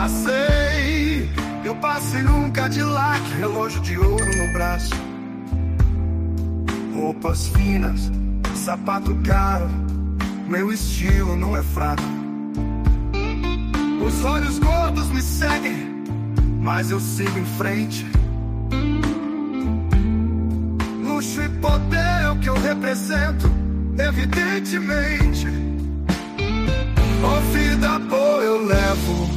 Eu passei num Cadillac, relógio de ouro no braço, roupas finas, sapato caro, meu estilo não é fraco. Os olhos gordos me seguem, mas eu sigo em frente. Luxo e poder é o que eu represento, evidentemente. Oh, vida boa eu levo.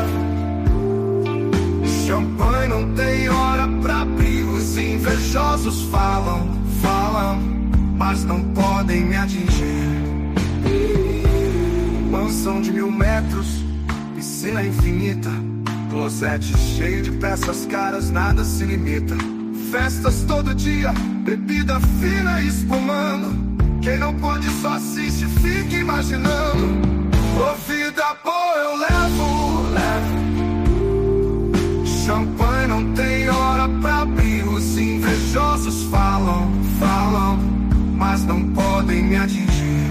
Champanhe não tem hora pra abrir. Os invejosos falam, mas não podem me atingir. Mansão de 1000 metros, piscina infinita, closet cheio de peças caras, nada se limita. Festas todo dia, bebida fina espumando. Quem não pode só assiste, fica imaginando. Oh, vida boa eu levo. Champanhe não tem hora pra abrir. Os invejosos falam, mas não podem me atingir.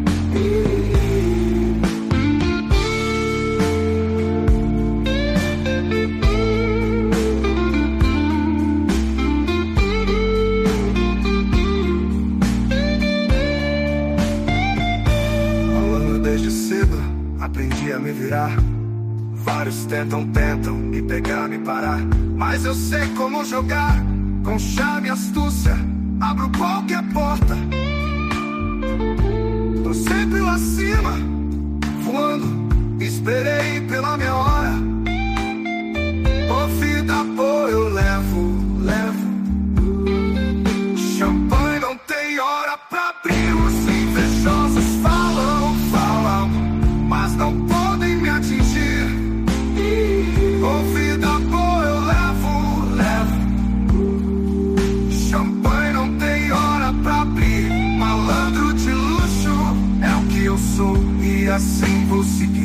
Falando desde cedo, aprendi a me virar. Vários tentam me pegar, me parar, mas eu sei como jogar. Com chave e astúcia, abro qualquer porta. Tô sempre lá acima, voando, esperei pela minha hora. Oh, vida boa eu levo. Champanhe não tem hora pra abrir. Os invejosos falam, mas não podem me atingir. Oh, vida boa eu levo. Champanhe não tem hora pra abrir. Malandro de luxo é o que eu sou, e assim vou seguir.